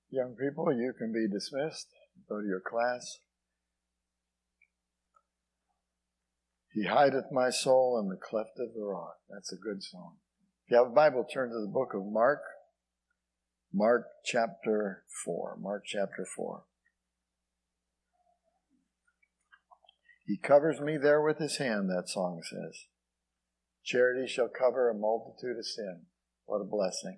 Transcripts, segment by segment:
Young people, you can be dismissed. Go to your class. He hideth my soul in the cleft of the rock. That's a good song. If you have a Bible, turn to the book of Mark. Mark chapter 4. Mark chapter 4. He covers me there with his hand, that song says. Charity shall cover a multitude of sin. What a blessing.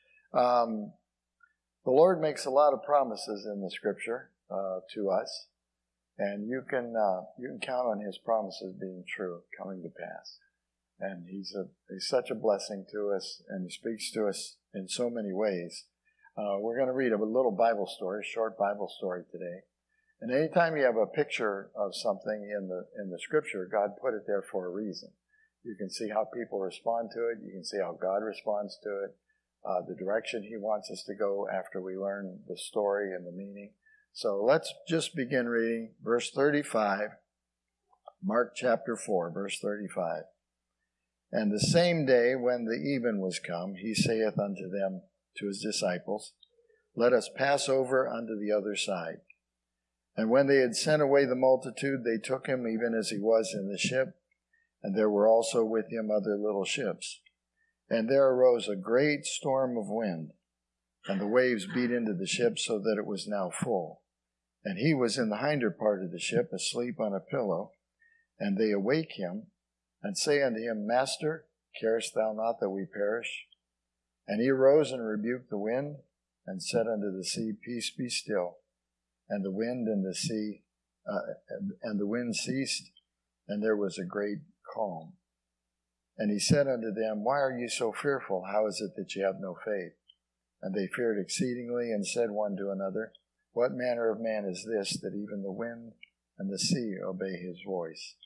The Lord makes a lot of promises in the Scripture to us, and you can count on His promises being true, coming to pass. And He's such a blessing to us, and He speaks to us in so many ways. We're going to read a little Bible story, short Bible story today. And anytime you have a picture of something in the Scripture, God put it there for a reason. You can see how people respond to it. You can see how God responds to it. The direction He wants us to go after we learn the story and the meaning. So let's just begin reading verse 35, Mark chapter 4, verse 35. And the same day when the even was come, He saith unto them, to His disciples, Let us pass over unto the other side. And when they had sent away the multitude, they took Him even as He was in the ship, and there were also with Him other little ships. And there arose a great storm of wind, and the waves beat into the ship so that it was now full. And He was in the hinder part of the ship, asleep on a pillow. And they awake Him, and say unto Him, Master, carest thou not that we perish? And He arose and rebuked the wind, and said unto the sea, Peace, be still. And the wind and the sea, and the wind ceased, and there was a great calm. And He said unto them, Why are you so fearful? How is it that you have no faith? And they feared exceedingly, and said one to another, What manner of man is this, that even the wind and the sea obey His voice?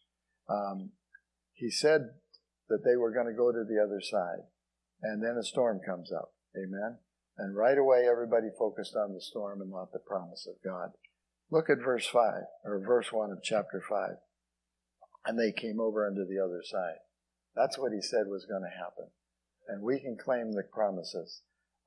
He said that they were going to go to the other side. And then a storm comes up. Amen? And right away, everybody focused on the storm and not the promise of God. Look at verse 5, or verse 1 of chapter 5. And they came over unto the other side. That's what He said was going to happen. And we can claim the promises.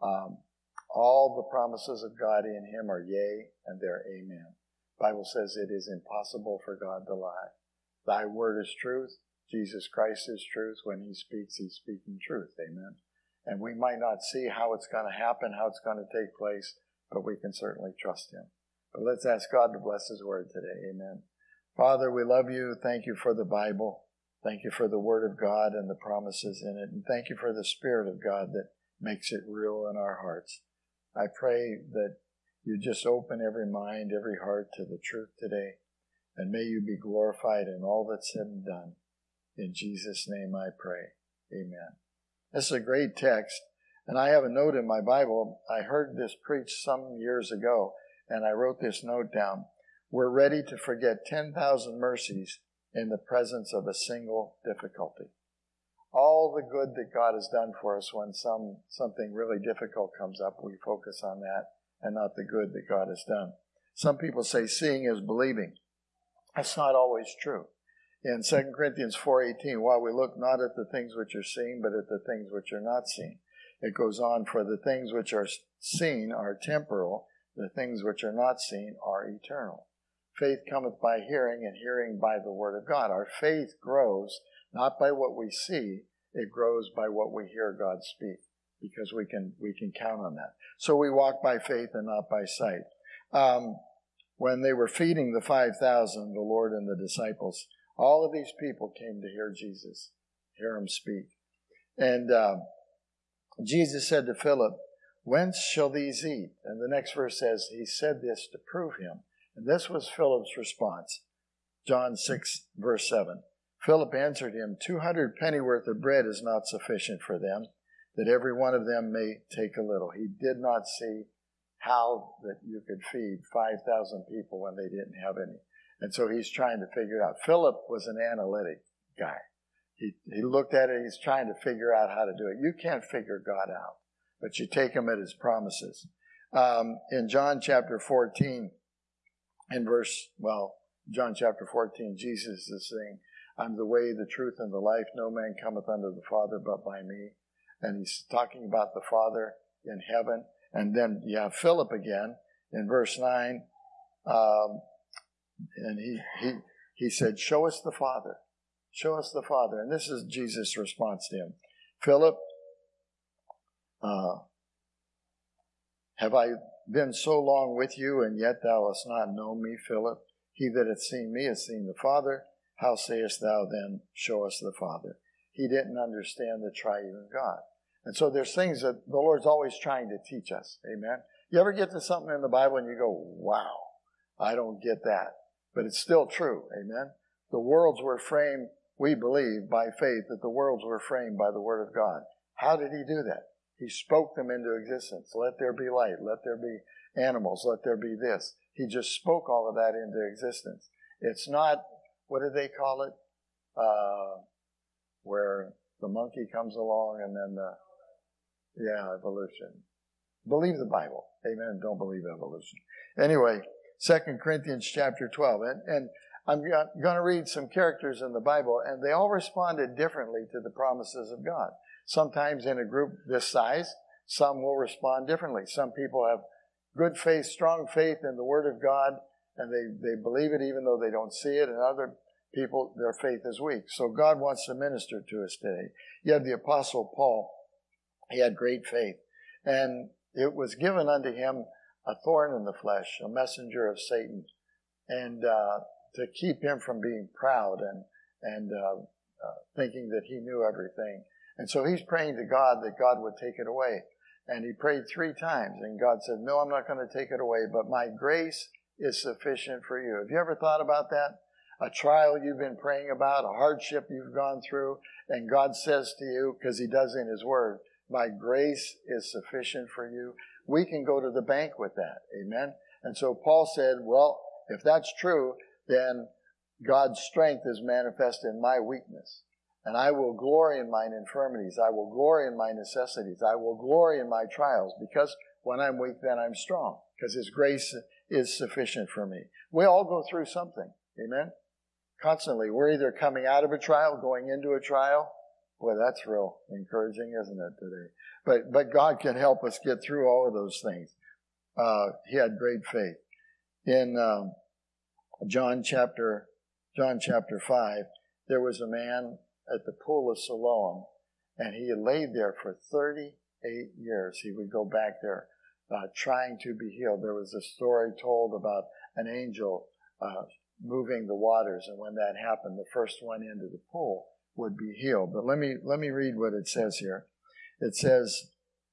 All the promises of God in Him are yea, and they're amen. The Bible says it is impossible for God to lie. Thy word is truth. Jesus Christ is truth. When He speaks, He's speaking truth. Amen. And we might not see how it's going to happen, how it's going to take place, but we can certainly trust Him. But let's ask God to bless His word today. Amen. Father, we love You. Thank You for the Bible. Thank You for the Word of God and the promises in it. And thank You for the Spirit of God that makes it real in our hearts. I pray that You just open every mind, every heart to the truth today. And may You be glorified in all that's said and done. In Jesus' name I pray. Amen. This is a great text. And I have a note in my Bible. I heard this preached some years ago, and I wrote this note down. We're ready to forget 10,000 mercies in the presence of a single difficulty. All the good that God has done for us, when something really difficult comes up, we focus on that and not the good that God has done. Some people say seeing is believing. That's not always true. In 2 Corinthians 4:18, while we look not at the things which are seen, but at the things which are not seen. It goes on, for the things which are seen are temporal, the things which are not seen are eternal. Faith cometh by hearing, and hearing by the word of God. Our faith grows not by what we see, it grows by what we hear God speak, because we can count on that. So we walk by faith and not by sight. When they were feeding the 5,000, the Lord and the disciples, all of these people came to hear Jesus, hear Him speak. And Jesus said to Philip, Whence shall these eat? And the next verse says, He said this to prove Him. And this was Philip's response. John 6, verse 7. Philip answered Him, 200 pennyworth of bread is not sufficient for them, that every one of them may take a little. He did not see how that you could feed 5,000 people when they didn't have any. And so He's trying to figure it out. Philip was an analytic guy. He looked at it, he's trying to figure out how to do it. You can't figure God out, but you take Him at His promises. In John chapter 14, John chapter 14, Jesus is saying, I'm the way, the truth, and the life. No man cometh unto the Father but by me. And He's talking about the Father in heaven. And then you have Philip again in verse 9. And he said, show us the Father. Show us the Father. And this is Jesus' response to him. Philip, have I been so long with you, and yet thou hast not known me, Philip? He that hath seen me hath seen the Father. How sayest thou then, show us the Father? He didn't understand the triune God. And so there's things that the Lord's always trying to teach us. Amen? You ever get to something in the Bible and you go, wow, I don't get that. But it's still true. Amen? The worlds were framed, we believe, by faith, that the worlds were framed by the Word of God. How did He do that? He spoke them into existence. Let there be light. Let there be animals. Let there be this. He just spoke all of that into existence. It's not, what do they call it? Where the monkey comes along and then evolution. Believe the Bible. Amen. Don't believe evolution. Anyway, 2 Corinthians chapter 12. And I'm going to read some characters in the Bible, and they all responded differently to the promises of God. Sometimes in a group this size, some will respond differently. Some people have good faith, strong faith in the Word of God, and they believe it even though they don't see it, and other people, their faith is weak. So God wants to minister to us today. You have the Apostle Paul. He had great faith, and it was given unto him a thorn in the flesh, a messenger of Satan, and to keep him from being proud and thinking that he knew everything. And so he's praying to God that God would take it away. And he prayed 3 times, and God said, no, I'm not going to take it away, but my grace is sufficient for you. Have you ever thought about that? A trial you've been praying about, a hardship you've gone through, and God says to you, because He does in His Word, my grace is sufficient for you. We can go to the bank with that. Amen? And so Paul said, well, if that's true, then God's strength is manifest in my weakness. And I will glory in mine infirmities. I will glory in my necessities. I will glory in my trials, because when I'm weak, then I'm strong, because His grace is sufficient for me. We all go through something. Amen? Constantly. We're either coming out of a trial, going into a trial. Boy, that's real encouraging, isn't it, today? But God can help us get through all of those things. He had great faith. In John chapter 5, there was a man at the pool of Siloam, and he had laid there for 38 years. He would go back there trying to be healed. There was a story told about an angel moving the waters, and when that happened, the first one into the pool would be healed. But let me read what it says here. It says,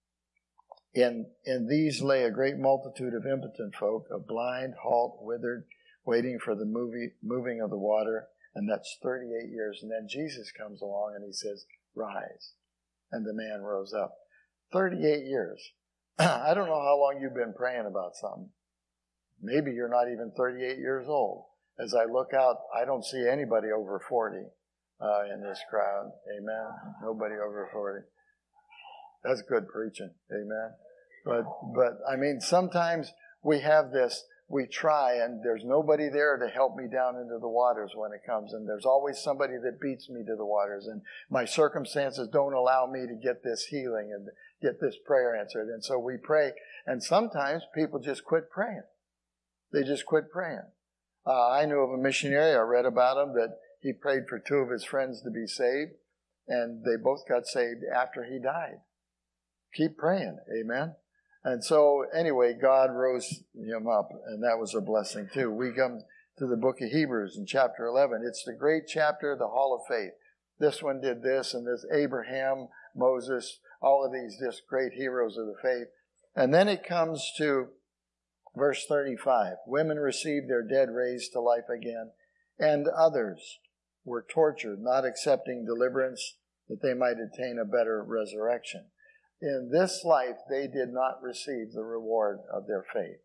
in these lay a great multitude of impotent folk, of blind, halt, withered, waiting for the moving of the water. And that's 38 years. And then Jesus comes along and He says, rise. And the man rose up. 38 years. I don't know how long you've been praying about something. Maybe you're not even 38 years old. As I look out, I don't see anybody over 40 in this crowd. Amen. Nobody over 40. That's good preaching. Amen. But I mean, sometimes we have this, we try, and there's nobody there to help me down into the waters when it comes. And there's always somebody that beats me to the waters. And my circumstances don't allow me to get this healing and get this prayer answered. And so we pray. And sometimes people just quit praying. They just quit praying. I knew of a missionary, I read about him, that he prayed for 2 of his friends to be saved. And they both got saved after he died. Keep praying. Amen. And so, anyway, God rose him up, and that was a blessing too. We come to the book of Hebrews in chapter 11. It's the great chapter, the Hall of Faith. This one did this, and this Abraham, Moses, all of these just great heroes of the faith. And then it comes to verse 35. Women received their dead raised to life again, and others were tortured, not accepting deliverance, that they might attain a better resurrection. In this life, they did not receive the reward of their faith.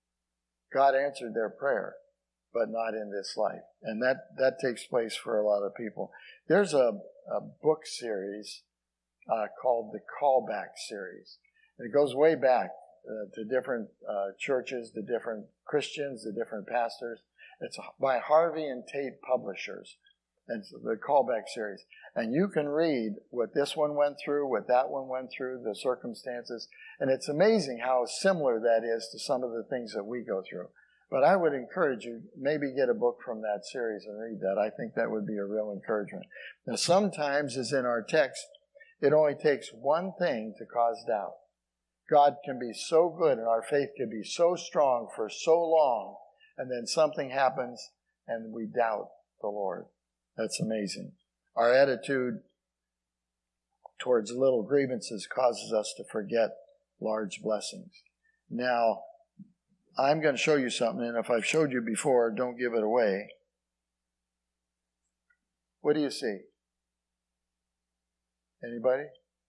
God answered their prayer, but not in this life. And that takes place for a lot of people. There's a book series called the Callback series. And it goes way back to different churches, to different Christians, to different pastors. It's by Harvey and Tate Publishers. And so the Callback series. And you can read what this one went through, what that one went through, the circumstances. And it's amazing how similar that is to some of the things that we go through. But I would encourage you, maybe get a book from that series and read that. I think that would be a real encouragement. Now, sometimes, as in our text, it only takes one thing to cause doubt. God can be so good and our faith can be so strong for so long, and then something happens and we doubt the Lord. That's amazing. Our attitude towards little grievances causes us to forget large blessings. Now, I'm going to show you something, and if I've showed you before, don't give it away. What do you see? Anybody?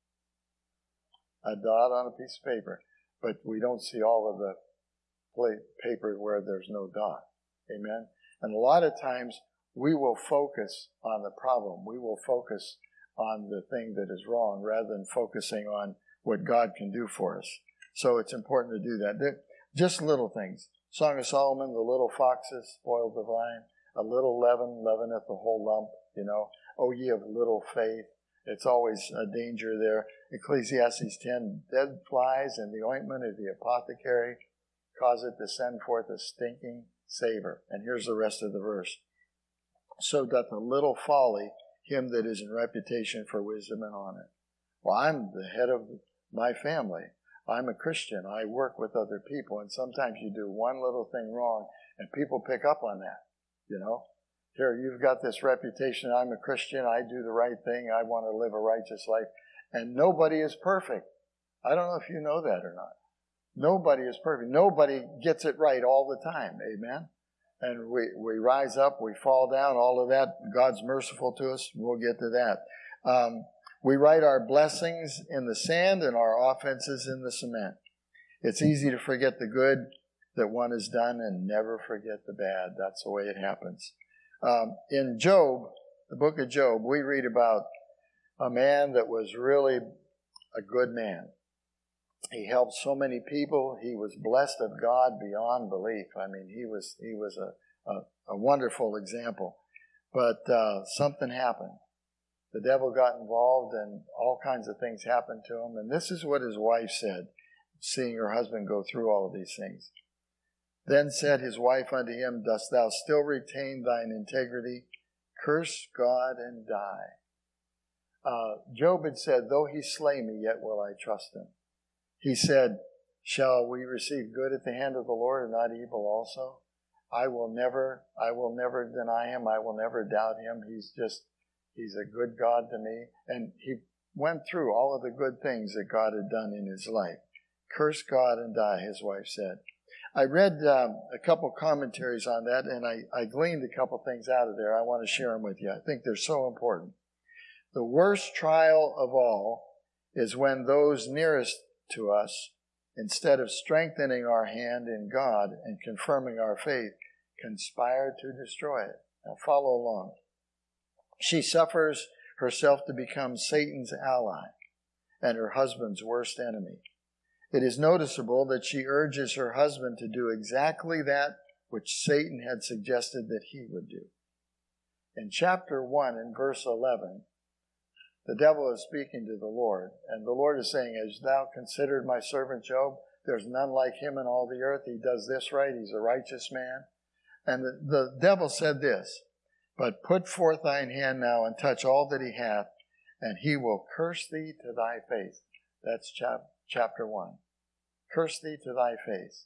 A dot on a piece of paper. But we don't see all of the paper where there's no dot. Amen? And a lot of times, we will focus on the problem. We will focus on the thing that is wrong rather than focusing on what God can do for us. So it's important to do that. They're just little things. Song of Solomon, the little foxes spoiled the vine. A little leaven leaveneth the whole lump. O ye of little faith. It's always a danger there. Ecclesiastes 10, dead flies and the ointment of the apothecary cause it to send forth a stinking savor. And here's the rest of the verse. So doth a little folly him that is in reputation for wisdom and honor. Well, I'm the head of my family. I'm a Christian. I work with other people, and sometimes you do one little thing wrong, and people pick up on that, Here, you've got this reputation. I'm a Christian. I do the right thing. I want to live a righteous life. And nobody is perfect. I don't know if you know that or not. Nobody is perfect. Nobody gets it right all the time. Amen? And we rise up, we fall down, all of that. God's merciful to us. We'll get to that. We write our blessings in the sand and our offenses in the cement. It's easy to forget the good that one has done and never forget the bad. That's the way it happens. In Job, the book of Job, we read about a man that was really a good man. He helped so many people. He was blessed of God beyond belief. I mean, he was a wonderful example. But something happened. The devil got involved and all kinds of things happened to him. And this is what his wife said, seeing her husband go through all of these things. Then said his wife unto him, Dost thou still retain thine integrity? Curse God and die. Job had said, Though he slay me, yet will I trust him. He said, Shall we receive good at the hand of the Lord and not evil also? I will never deny him. I will never doubt him. He's a good God to me. And he went through all of the good things that God had done in his life. Curse God and die, his wife said. I read a couple commentaries on that, and I gleaned a couple things out of there. I want to share them with you. I think they're so important. The worst trial of all is when those nearest to us, instead of strengthening our hand in God and confirming our faith, conspire to destroy it. Now follow along. She suffers herself to become Satan's ally and her husband's worst enemy. It is noticeable that she urges her husband to do exactly that which Satan had suggested that he would do. In chapter 1, in verse 11, the devil is speaking to the Lord, and the Lord is saying, As thou considered my servant Job, there's none like him in all the earth. He does this right. He's a righteous man. And the devil said this, But put forth thine hand now and touch all that he hath, and he will curse thee to thy face. That's chapter 1. Curse thee to thy face.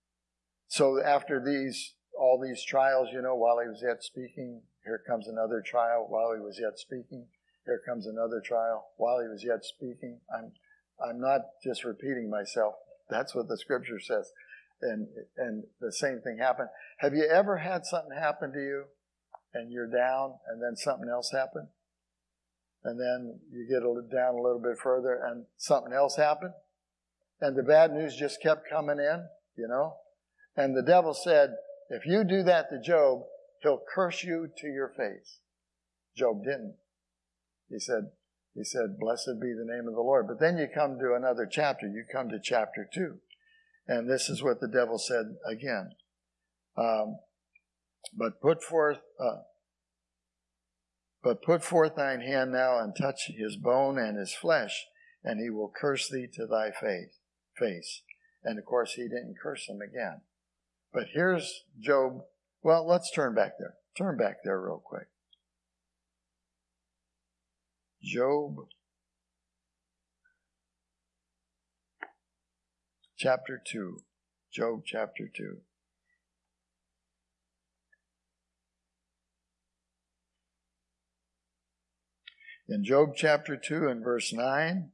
So after all these trials, while he was yet speaking, here comes another trial. While he was yet speaking, here comes another trial. While he was yet speaking, I'm not just repeating myself. That's what the scripture says. And the same thing happened. Have you ever had something happen to you and you're down and then something else happened? And then you get down a little bit further and something else happened? And the bad news just kept coming in, And the devil said, if you do that to Job, he'll curse you to your face. Job didn't. He said, blessed be the name of the Lord. But then you come to another chapter. You come to chapter 2. And this is what the devil said again. But put forth thine hand now and touch his bone and his flesh, and he will curse thee to thy face. face. And of course, he didn't curse him again. But here's Job. Well, let's turn back there. Turn back there real quick. Job chapter 2. Job chapter 2. In Job chapter 2 and verse 9,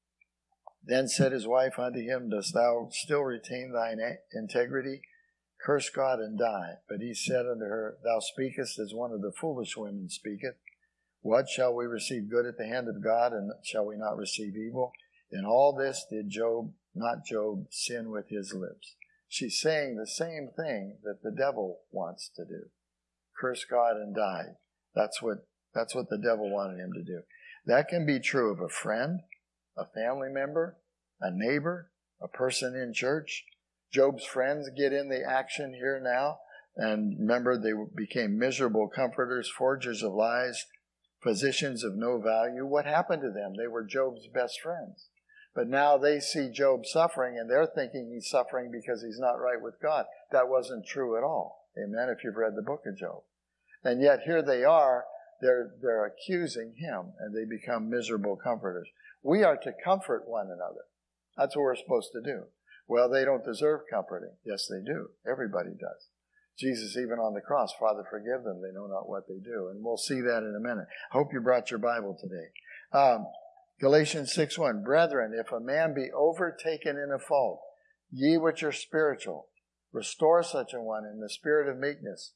then said his wife unto him, dost thou still retain thine integrity? Curse God and die. But he said unto her, thou speakest as one of the foolish women speaketh. What, shall we receive good at the hand of God, and shall we not receive evil? In all this did not Job, sin with his lips. She's saying the same thing that the devil wants to do. Curse God and die. That's what the devil wanted him to do. That can be true of a friend, a family member, a neighbor, a person in church. Job's friends get in the action here now. And remember, they became miserable comforters, forgers of lies, physicians of no value. What happened to them? They were Job's best friends. But now they see Job suffering, and they're thinking he's suffering because he's not right with God. That wasn't true at all. Amen, if you've read the book of Job. And yet here they are, they're accusing him, and they become miserable comforters. We are to comfort one another. That's what we're supposed to do. Well, they don't deserve comforting. Yes, they do. Everybody does. Jesus, even on the cross, Father, forgive them. They know not what they do. And we'll see that in a minute. I hope you brought your Bible today. Galatians 6:1, brethren, if a man be overtaken in a fault, ye which are spiritual, restore such a one in the spirit of meekness,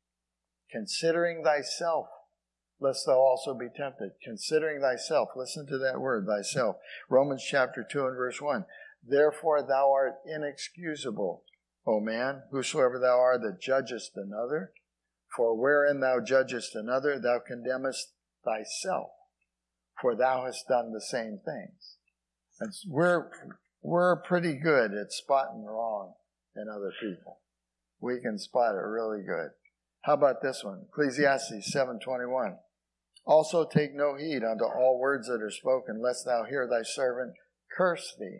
considering thyself, lest thou also be tempted. Considering thyself. Listen to that word, thyself. Romans chapter 2 and verse 1. Therefore thou art inexcusable, O man, whosoever thou art that judgest another. For wherein thou judgest another, thou condemnest thyself. For thou hast done the same things. And we're pretty good at spotting wrong in other people. We can spot it really good. How about this one? Ecclesiastes 7:21. Also take no heed unto all words that are spoken, lest thou hear thy servant curse thee.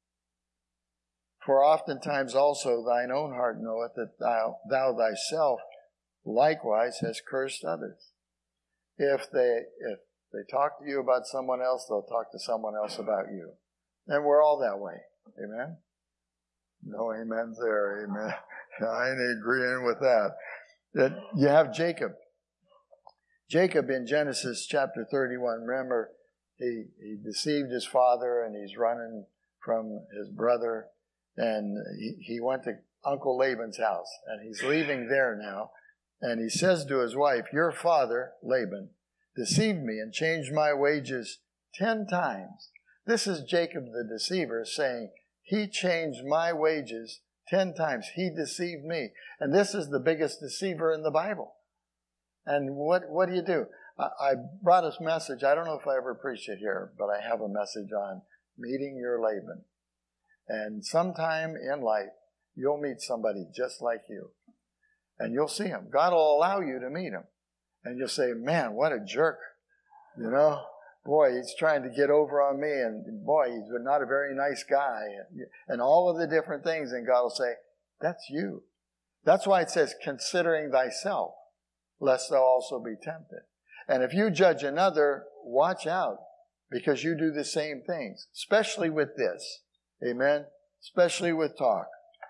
For oftentimes also thine own heart knoweth that thou thyself likewise hast cursed others. If they talk to you about someone else, they'll talk to someone else about you. And we're all that way. Amen? No amens there. Amen. I ain't agreeing with that. That you have Jacob. Jacob in Genesis chapter 31, remember, he deceived his father and he's running from his brother. And he went to Uncle Laban's house. And he's leaving there now. And he says to his wife, your father, Laban, deceived me and changed my wages 10 times. This is Jacob the deceiver saying, he changed my wages 10 times. He deceived me. And this is the biggest deceiver in the Bible. And what do you do? I brought this message. I don't know if I ever preached it here, but I have a message on meeting your Laban. And sometime in life, you'll meet somebody just like you. And you'll see him. God will allow you to meet him. And you'll say, man, what a jerk. You know, boy, he's trying to get over on me. And boy, he's not a very nice guy. And all of the different things. And God will say, that's you. That's why it says, considering thyself, lest thou also be tempted. And if you judge another, watch out. Because you do the same things. Especially with this. Amen? Especially with talk.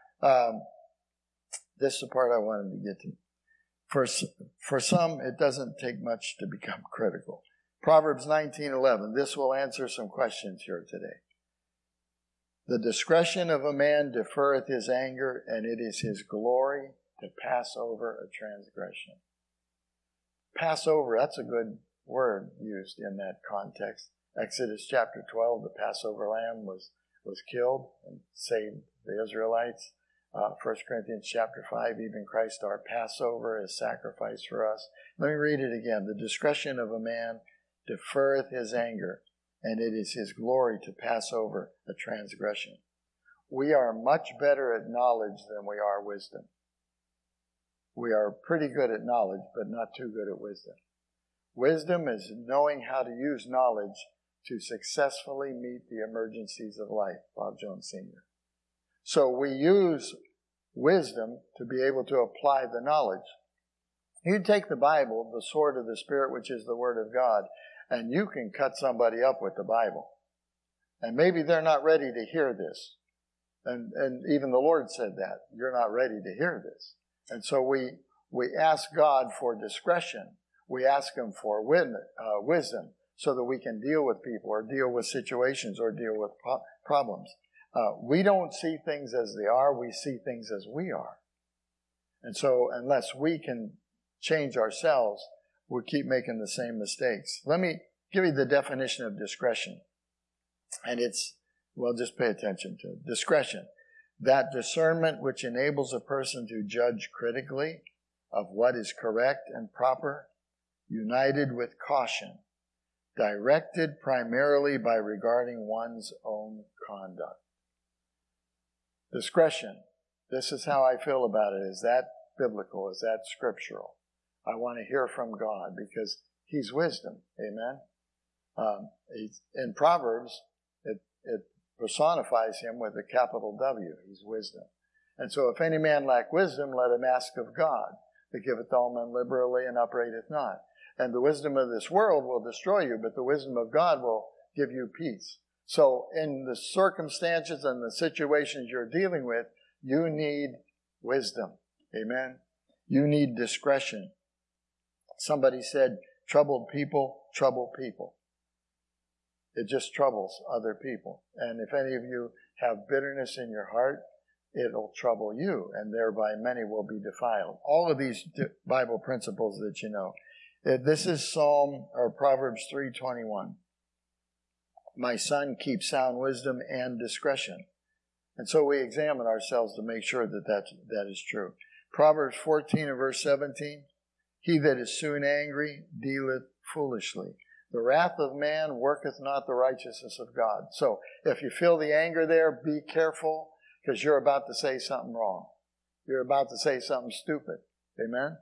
This is the part I wanted to get to. For some, it doesn't take much to become critical. Proverbs 19:11. This will answer some questions here today. The discretion of a man deferreth his anger, and it is his glory to pass over a transgression. Passover, that's a good word used in that context. Exodus chapter 12, the Passover lamb was killed and saved the Israelites. 1 Corinthians chapter 5, even Christ our Passover is sacrificed for us. Let me read it again. The discretion of a man deferreth his anger, and it is his glory to pass over a transgression. We are much better at knowledge than we are wisdom. We are pretty good at knowledge, but not too good at wisdom. Wisdom is knowing how to use knowledge to successfully meet the emergencies of life. Bob Jones Sr. So we use wisdom to be able to apply the knowledge. You take the Bible, the sword of the Spirit, which is the Word of God, and you can cut somebody up with the Bible. And maybe they're not ready to hear this. And even the Lord said that. You're not ready to hear this. And so we ask God for discretion. We ask Him for wisdom so that we can deal with people or deal with situations or deal with problems. We don't see things as they are. We see things as we are. And so unless we can change ourselves, we'll keep making the same mistakes. Let me give you the definition of discretion. And it's, well, just pay attention to it. Discretion. That discernment which enables a person to judge critically of what is correct and proper, united with caution, directed primarily by regarding one's own conduct. Discretion. This is how I feel about it. Is that biblical? Is that scriptural? I want to hear from God because He's wisdom. Amen? In Proverbs, it personifies Him with a capital W. He's wisdom. And so if any man lack wisdom, let him ask of God, that giveth all men liberally and upbraideth not. And the wisdom of this world will destroy you, but the wisdom of God will give you peace. So in the circumstances and the situations you're dealing with, you need wisdom. Amen? You need discretion. Somebody said, troubled people trouble people. It just troubles other people. And if any of you have bitterness in your heart, it'll trouble you, and thereby many will be defiled. All of these Bible principles that you know. This is Proverbs 3:21. My son, keep sound wisdom and discretion. And so we examine ourselves to make sure that is true. Proverbs 14 and verse 17. He that is soon angry dealeth foolishly. The wrath of man worketh not the righteousness of God. So if you feel the anger there, be careful, because you're about to say something wrong. You're about to say something stupid. Amen?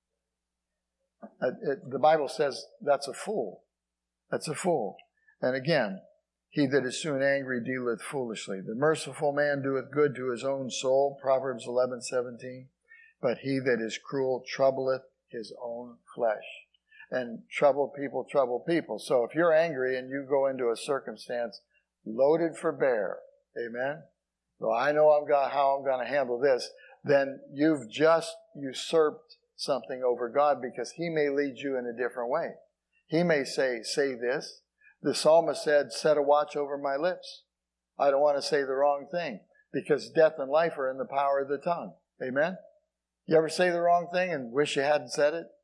The Bible says that's a fool. That's a fool. And again, he that is soon angry dealeth foolishly. The merciful man doeth good to his own soul, Proverbs 11:17. But he that is cruel troubleth his own flesh. And troubled people trouble people. So if you're angry and you go into a circumstance loaded for bear, amen? Well, I know how I'm going to handle this. Then you've just usurped something over God, because He may lead you in a different way. He may say this. The psalmist said, set a watch over my lips. I don't want to say the wrong thing, because death and life are in the power of the tongue. Amen? You ever say the wrong thing and wish you hadn't said it?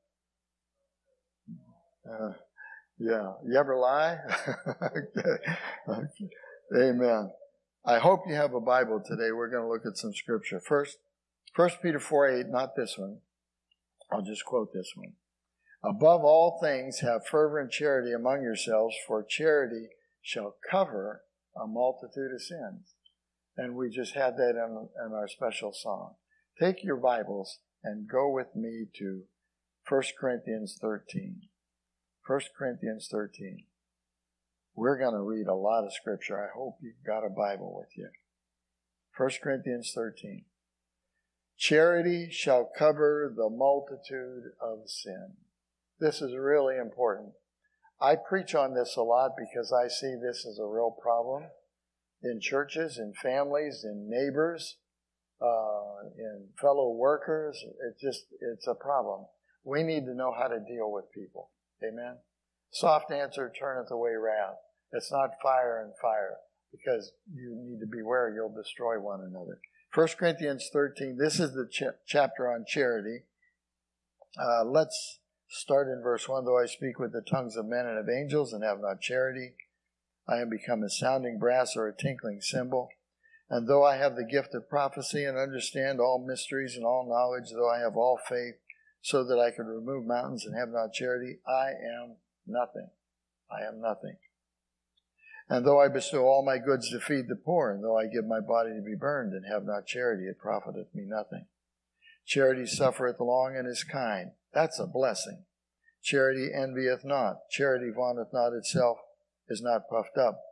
Yeah. You ever lie? Okay. Amen. I hope you have a Bible today. We're going to look at some scripture. First Peter 4:8, not this one. I'll just quote this one. Above all things, have fervent charity among yourselves, for charity shall cover a multitude of sins. And we just had that in our special song. Take your Bibles and go with me to 1 Corinthians 13. 1 Corinthians 13. We're going to read a lot of scripture. I hope you've got a Bible with you. 1 Corinthians 13. Charity shall cover the multitude of sin. This is really important. I preach on this a lot because I see this as a real problem in churches, in families, in neighbors, in fellow workers. It's a problem. We need to know how to deal with people. Amen? Soft answer turneth away wrath. It's not fire and fire, because you need to beware you'll destroy one another. 1 Corinthians 13, this is the chapter on charity. Let's start in verse 1. Though I speak with the tongues of men and of angels and have not charity, I am become a sounding brass or a tinkling cymbal. And though I have the gift of prophecy and understand all mysteries and all knowledge, though I have all faith, so that I could remove mountains and have not charity, I am nothing. I am nothing. And though I bestow all my goods to feed the poor, and though I give my body to be burned and have not charity, it profiteth me nothing. Charity suffereth long and is kind. That's a blessing. Charity envieth not. Charity vaunteth not itself, is not puffed up,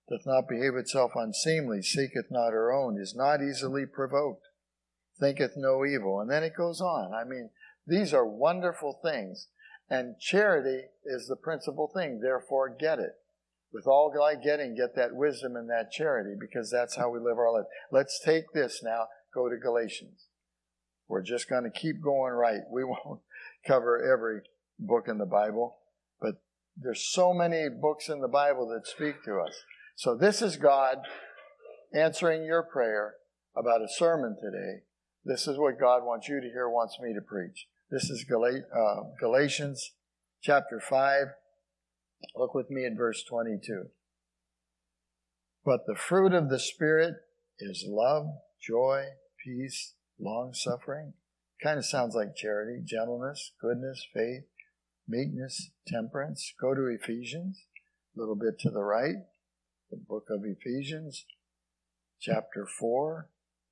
doth not behave itself unseemly, seeketh not her own, is not easily provoked, thinketh no evil. And then it goes on. I mean, these are wonderful things. And charity is the principal thing. Therefore, get it. With all thy getting, get that wisdom and that charity, because that's how we live our life. Let's take this now, go to Galatians. We're just going to keep going right. We won't cover every book in the Bible, but there's so many books in the Bible that speak to us. So this is God answering your prayer about a sermon today. This is what God wants you to hear, wants me to preach. This is Galatians chapter 5. Look with me at verse 22. But the fruit of the Spirit is love, joy, peace, long-suffering. Kind of sounds like charity, gentleness, goodness, faith, meekness, temperance. Go to Ephesians, a little bit to the right. The book of Ephesians, chapter 4.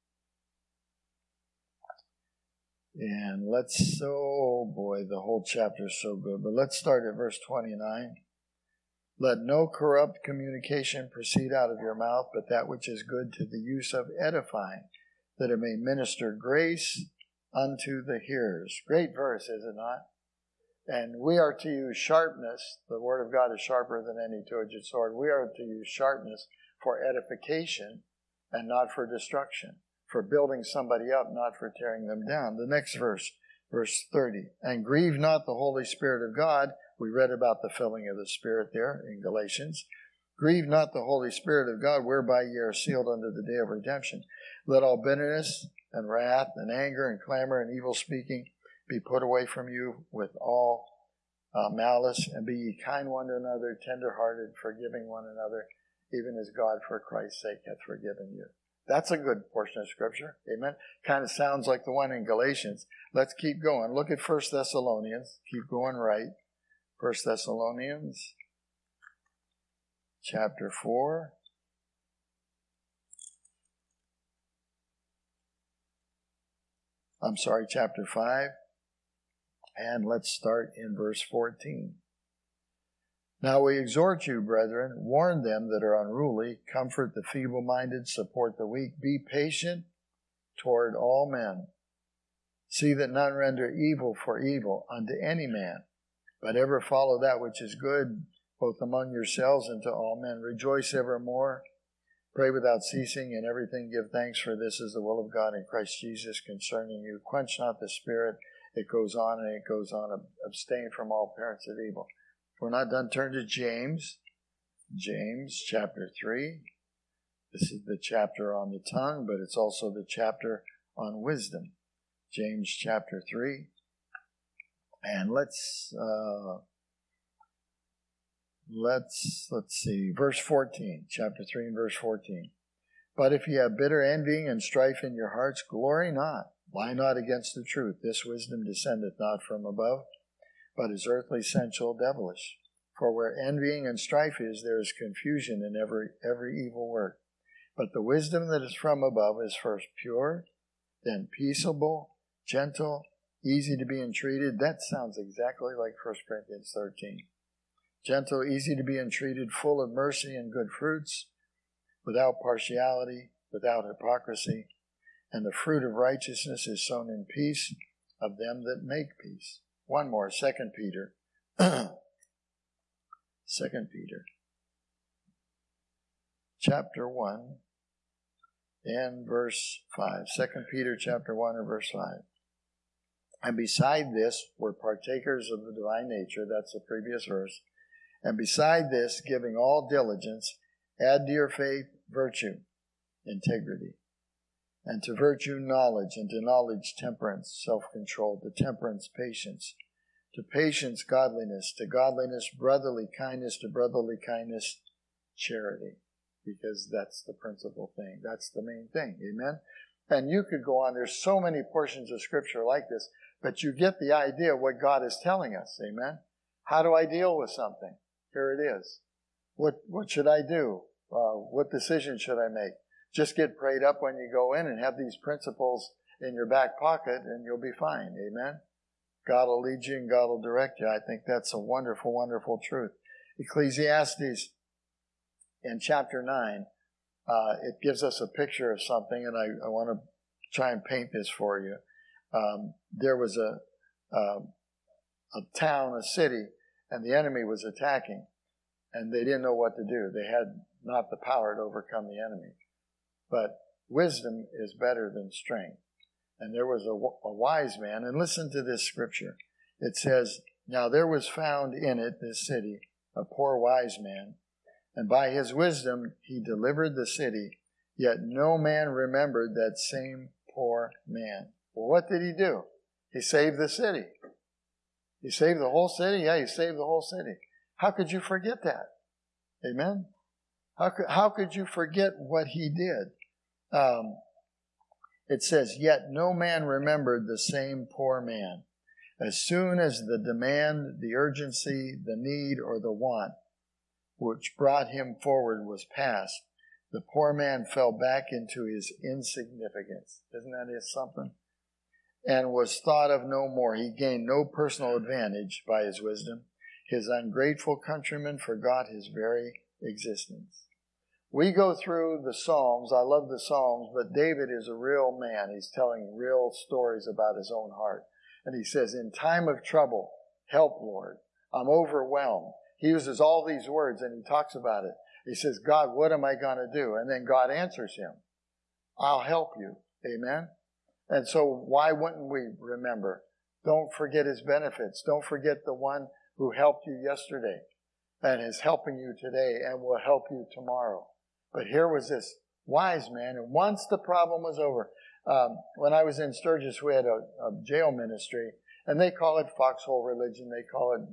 And oh boy, the whole chapter is so good. But let's start at verse 29. Let no corrupt communication proceed out of your mouth, but that which is good to the use of edifying, that it may minister grace unto the hearers. Great verse, is it not? And we are to use sharpness. The word of God is sharper than any two-edged sword. We are to use sharpness for edification and not for destruction, for building somebody up, not for tearing them down. The next verse, verse 30. And grieve not the Holy Spirit of God. We read about the filling of the Spirit there in Galatians. Grieve not the Holy Spirit of God, whereby ye are sealed unto the day of redemption. Let all bitterness and wrath and anger and clamor and evil speaking be put away from you with all malice, and be ye kind one to another, tender-hearted, forgiving one another, even as God for Christ's sake hath forgiven you. That's a good portion of Scripture. Amen. Kind of sounds like the one in Galatians. Let's keep going. Look at 1 Thessalonians. Keep going right. 1 Thessalonians, chapter 4. Chapter 5. And let's start in verse 14. Now we exhort you, brethren, warn them that are unruly, comfort the feeble-minded, support the weak, be patient toward all men. See that none render evil for evil unto any man, but ever follow that which is good, both among yourselves and to all men. Rejoice evermore. Pray without ceasing. In everything give thanks, for this is the will of God in Christ Jesus concerning you. Quench not the Spirit. It goes on and it goes on. Abstain from all appearance of evil. We're not done. Turn to James. James chapter 3. This is the chapter on the tongue, but it's also the chapter on wisdom. James chapter 3. And let's see, verse 14, chapter 3 and verse 14. But if ye have bitter envying and strife in your hearts, glory not, lie not against the truth. This wisdom descendeth not from above, but is earthly, sensual, devilish. For where envying and strife is, there is confusion in every evil work. But the wisdom that is from above is first pure, then peaceable, gentle, easy to be entreated. That sounds exactly like 1 Corinthians 13. Gentle, easy to be entreated, full of mercy and good fruits, without partiality, without hypocrisy. And the fruit of righteousness is sown in peace of them that make peace. One more, 2 Peter. 2 Peter. Chapter 1 and verse 5. 2 Peter chapter 1 and verse 5. And beside this, we're partakers of the divine nature. That's the previous verse. And beside this, giving all diligence, add to your faith virtue, integrity. And to virtue knowledge, and to knowledge temperance, self-control. To temperance patience. To patience godliness. To godliness brotherly kindness. To brotherly kindness charity. Because that's the principal thing. That's the main thing. Amen? And you could go on. There's so many portions of Scripture like this. But you get the idea of what God is telling us. Amen? How do I deal with something? Here it is. What should I do? What decision should I make? Just get prayed up when you go in and have these principles in your back pocket and you'll be fine. Amen? God will lead you and God will direct you. I think that's a wonderful, wonderful truth. Ecclesiastes in chapter 9, it gives us a picture of something, and I want to try and paint this for you. There was a town, a city, and the enemy was attacking, and they didn't know what to do. They had not the power to overcome the enemy. But wisdom is better than strength. And there was a wise man, and listen to this scripture. It says, "Now there was found in it, this city, a poor wise man, and by his wisdom he delivered the city, yet no man remembered that same poor man." Well, what did he do? He saved the city. He saved the whole city? Yeah, he saved the whole city. How could you forget that? Amen? How could you forget what he did? It says, "Yet no man remembered the same poor man." As soon as the demand, the urgency, the need, or the want which brought him forward was past, the poor man fell back into his insignificance. Isn't that something? And was thought of no more. He gained no personal advantage by his wisdom. His ungrateful countrymen forgot his very existence. We go through the Psalms. I love the Psalms, but David is a real man. He's telling real stories about his own heart. And he says, "In time of trouble, help, Lord. I'm overwhelmed." He uses all these words and he talks about it. He says, "God, what am I going to do?" And then God answers him, "I'll help you." Amen? And so why wouldn't we remember? Don't forget his benefits. Don't forget the one who helped you yesterday and is helping you today and will help you tomorrow. But here was this wise man, and once the problem was over, when I was in Sturgis, we had a jail ministry, and they call it foxhole religion. They call it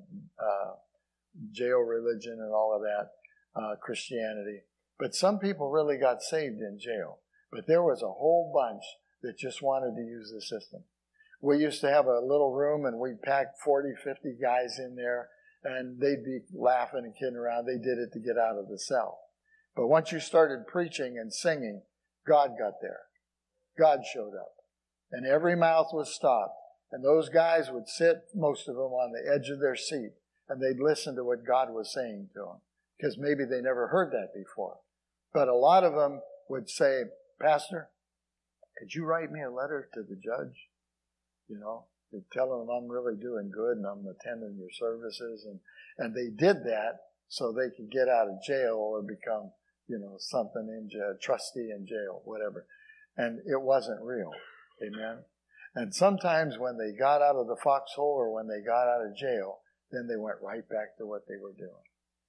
jail religion and all of that, Christianity. But some people really got saved in jail. But there was a whole bunch that just wanted to use the system. We used to have a little room, and we'd pack 40, 50 guys in there, and they'd be laughing and kidding around. They did it to get out of the cell. But once you started preaching and singing, God got there. God showed up. And every mouth was stopped. And those guys would sit, most of them, on the edge of their seat, and they'd listen to what God was saying to them, because maybe they never heard that before. But a lot of them would say, "Pastor, could you write me a letter to the judge? You know, tell him I'm really doing good and I'm attending your services." And they did that so they could get out of jail or become, something in jail, trustee in jail, whatever. And it wasn't real. Amen. And sometimes when they got out of the foxhole or when they got out of jail, then they went right back to what they were doing.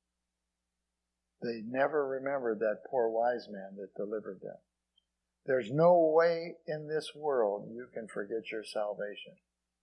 They never remembered that poor wise man that delivered them. There's no way in this world you can forget your salvation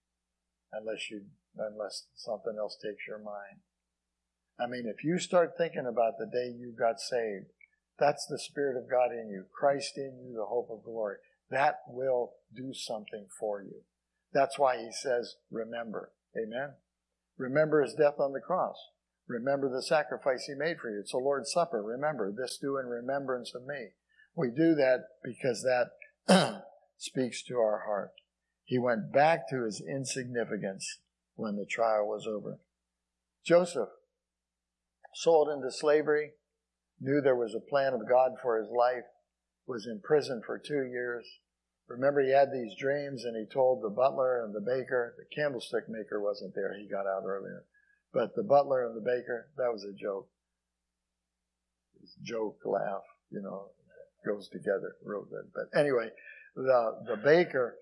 unless something else takes your mind. I mean, if you start thinking about the day you got saved, that's the Spirit of God in you, Christ in you, the hope of glory. That will do something for you. That's why he says, remember. Amen? Remember his death on the cross. Remember the sacrifice he made for you. It's the Lord's Supper. Remember, this do in remembrance of me. We do that because that speaks to our heart. He went back to his insignificance when the trial was over. Joseph, sold into slavery, knew there was a plan of God for his life, was in prison for 2 years. Remember, he had these dreams, and he told the butler and the baker. The candlestick maker wasn't there. He got out earlier. But the butler and the baker, that was a joke. Joke, laugh, goes together real good. But anyway, the baker,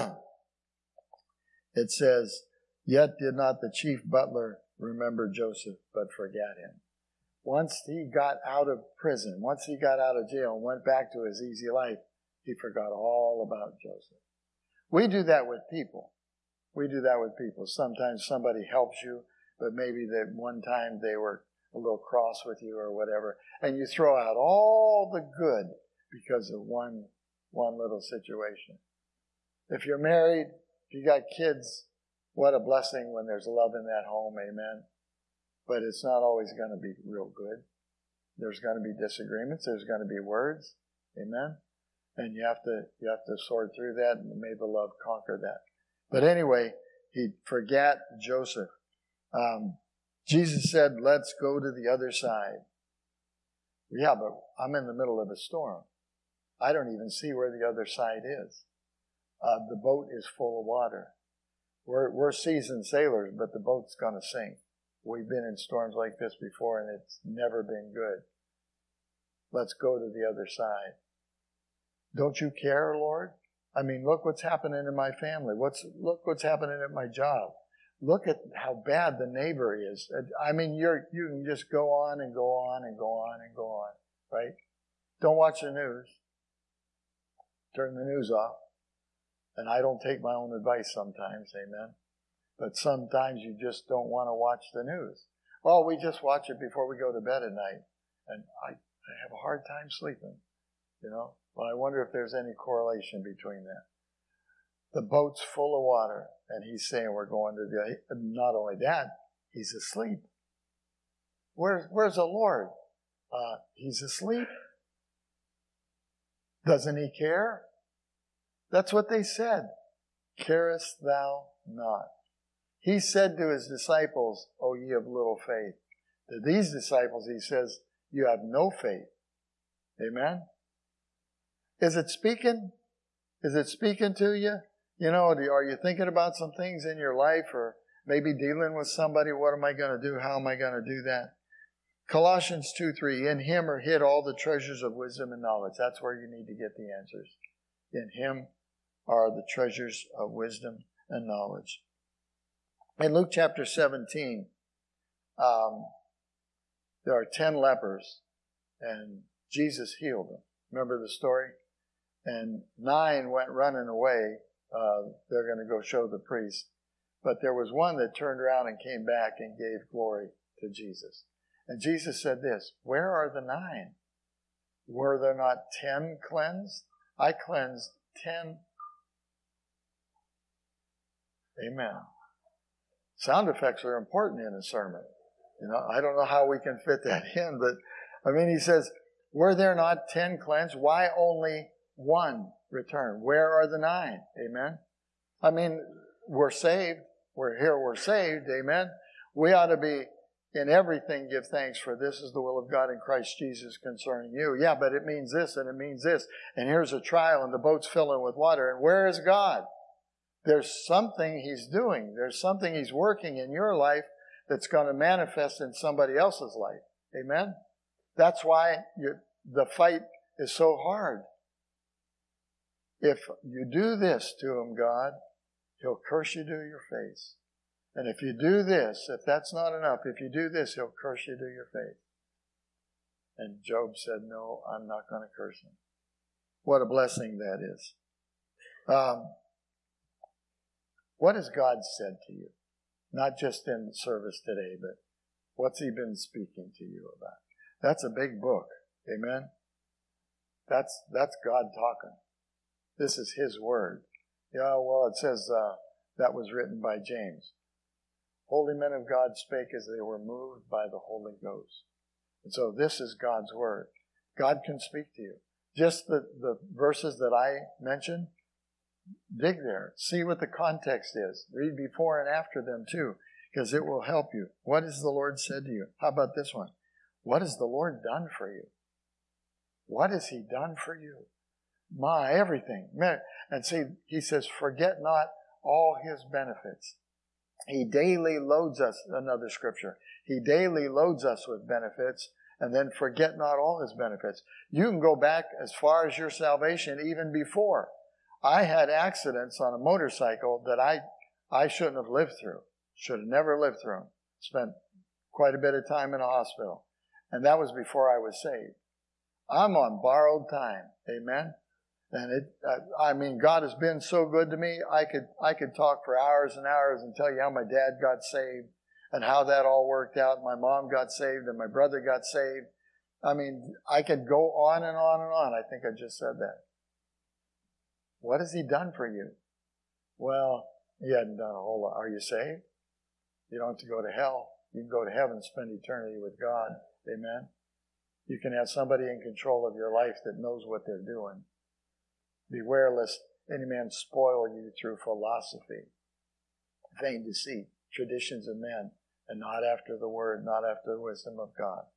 it says, "Yet did not the chief butler remember Joseph, but forgot him." Once he got out of prison, once he got out of jail and went back to his easy life, he forgot all about Joseph. We do that with people. Sometimes somebody helps you, but maybe that one time they were a little cross with you or whatever, and you throw out all the good because of one little situation. If you're married, if you got kids, what a blessing when there's love in that home, amen. But it's not always going to be real good. There's going to be disagreements. There's going to be words, amen. And you have to sort through that, and may the love conquer that. But anyway, he forgot Joseph. Jesus said, "Let's go to the other side." Yeah, but I'm in the middle of a storm. I don't even see where the other side is. The boat is full of water. We're seasoned sailors, but the boat's going to sink. We've been in storms like this before, and it's never been good. Let's go to the other side. Don't you care, Lord? I mean, look what's happening in my family. Look what's happening at my job. Look at how bad the neighbor is. I mean, you can just go on and go on and go on and go on, right? Don't watch the news. Turn the news off. And I don't take my own advice sometimes, amen? But sometimes you just don't want to watch the news. Well, we just watch it before we go to bed at night. And I have a hard time sleeping, you know? Well, I wonder if there's any correlation between that. The boat's full of water, and he's saying we're going to the... Not only that, he's asleep. Where's the Lord? He's asleep. Doesn't he care? That's what they said. Carest thou not? He said to his disciples, O ye of little faith. To these disciples, he says, you have no faith. Amen? Is it speaking? Is it speaking to you? You know, are you thinking about some things in your life, or maybe dealing with somebody? What am I going to do? How am I going to do that? Colossians 2:3, in him are hid all the treasures of wisdom and knowledge. That's where you need to get the answers. In him are the treasures of wisdom and knowledge. In Luke chapter 17, there are 10 lepers, and Jesus healed them. Remember the story? And 9 went running away. They're going to go show the priest. But there was one that turned around and came back and gave glory to Jesus. And Jesus said this, where are the 9? Were there not 10 cleansed? I cleansed 10. Amen. Sound effects are important in a sermon. You know, I don't know how we can fit that in, but I mean, he says, were there not 10 cleansed? Why only 1 returned? Where are the 9? Amen. I mean, we're saved. We're here. We're saved. Amen. We ought to be in everything give thanks, for this is the will of God in Christ Jesus concerning you. Yeah, but it means this and it means this. And here's a trial and the boat's filling with water. And where is God? There's something he's doing. There's something he's working in your life that's going to manifest in somebody else's life. Amen? That's why the fight is so hard. If you do this to him, God, he'll curse you to your face. And if you do this, if that's not enough, if you do this, he'll curse you to your face. And Job said, no, I'm not going to curse him. What a blessing that is. What has God said to you? Not just in the service today, but what's he been speaking to you about? That's a big book. Amen? That's God talking. This is his word. Yeah, well, it says that was written by James. Holy men of God spake as they were moved by the Holy Ghost. And so this is God's word. God can speak to you. Just the verses that I mentioned, dig there. See what the context is. Read before and after them too, because it will help you. What has the Lord said to you? How about this one? What has the Lord done for you? What has he done for you? My, everything. And see, he says, forget not all his benefits. He daily loads us, another scripture, he daily loads us with benefits, and then forget not all his benefits. You can go back as far as your salvation, even before. I had accidents on a motorcycle that I shouldn't have lived through. Should have never lived through them. Spent quite a bit of time in a hospital. And that was before I was saved. I'm on borrowed time. Amen? And God has been so good to me. I could talk for hours and hours and tell you how my dad got saved and how that all worked out. My mom got saved and my brother got saved. I mean, I could go on and on and on. I think I just said that. What has he done for you? Well, he hadn't done a whole lot. Are you saved? You don't have to go to hell. You can go to heaven and spend eternity with God. Amen? You can have somebody in control of your life that knows what they're doing. Beware lest any man spoil you through philosophy, vain deceit, traditions of men, and not after the word, not after the wisdom of God.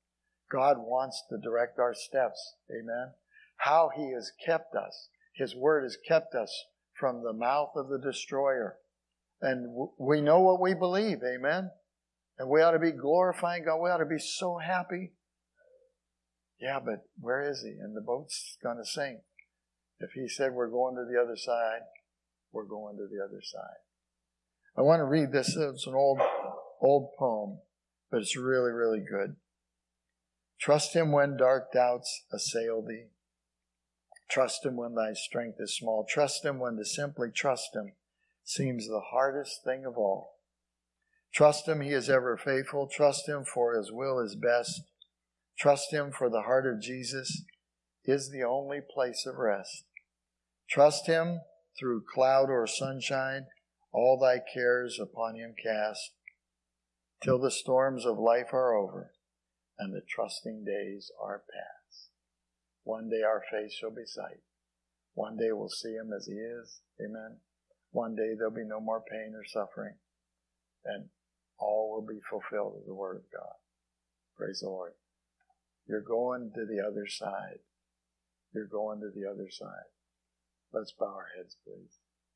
God wants to direct our steps. Amen. How He has kept us. His Word has kept us from the mouth of the destroyer. And we know what we believe. Amen. And we ought to be glorifying God. We ought to be so happy. Yeah, but where is He? And the boat's going to sink. If He said we're going to the other side, we're going to the other side. I want to read this. It's an old poem, but it's really, really good. Trust Him when dark doubts assail thee. Trust Him when thy strength is small. Trust Him when to simply trust Him seems the hardest thing of all. Trust Him, He is ever faithful. Trust Him, for His will is best. Trust Him, for the heart of Jesus is the only place of rest. Trust Him through cloud or sunshine, all thy cares upon Him cast, till the storms of life are over and the trusting days are past. One day our face shall be sight. One day we'll see Him as He is. Amen. One day there'll be no more pain or suffering, and all will be fulfilled of the Word of God. Praise the Lord. You're going to the other side. You're going to the other side. Let's bow our heads, please.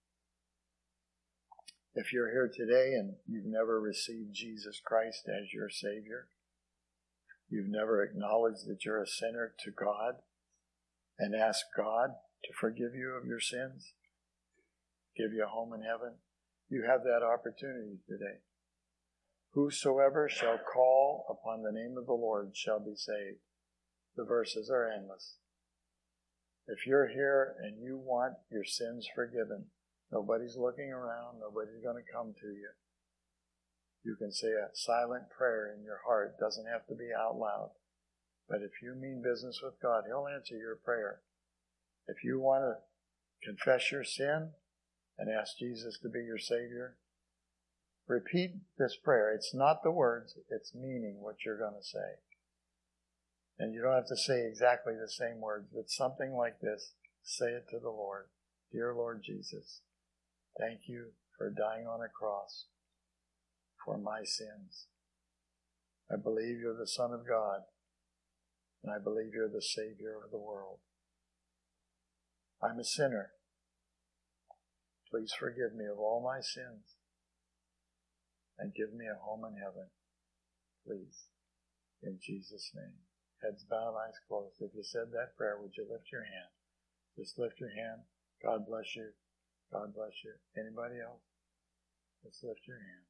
If you're here today and you've never received Jesus Christ as your Savior, you've never acknowledged that you're a sinner to God and asked God to forgive you of your sins, give you a home in heaven, you have that opportunity today. Whosoever shall call upon the name of the Lord shall be saved. The verses are endless. If you're here and you want your sins forgiven, nobody's looking around, nobody's going to come to you. You can say a silent prayer in your heart. It doesn't have to be out loud. But if you mean business with God, He'll answer your prayer. If you want to confess your sin and ask Jesus to be your Savior, repeat this prayer. It's not the words, it's meaning what you're going to say. And you don't have to say exactly the same words, but something like this. Say it to the Lord. Dear Lord Jesus, thank you for dying on a cross for my sins. I believe you're the Son of God, and I believe you're the Savior of the world. I'm a sinner. Please forgive me of all my sins and give me a home in heaven. Please, in Jesus' name. Heads bowed, eyes closed. If you said that prayer, would you lift your hand? Just lift your hand. God bless you. God bless you. Anybody else? Just lift your hand.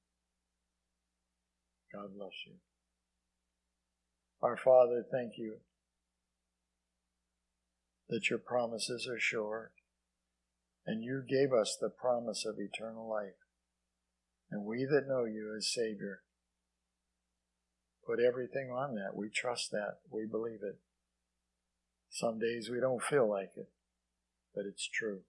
God bless you. Our Father, thank you that your promises are sure, and you gave us the promise of eternal life. And we that know you as Savior, put everything on that. We trust that. We believe it. Some days we don't feel like it, but it's true.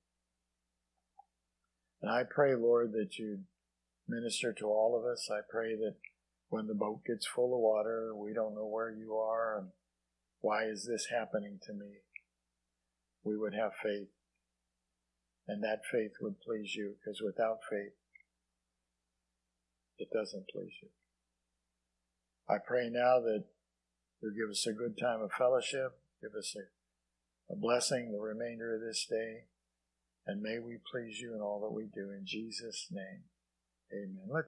And I pray, Lord, that you minister to all of us. I pray that when the boat gets full of water, we don't know where you are and why is this happening to me. We would have faith, and that faith would please you, because without faith, it doesn't please you. I pray now that you'll give us a good time of fellowship, give us a blessing the remainder of this day, and may we please you in all that we do. In Jesus' name, amen.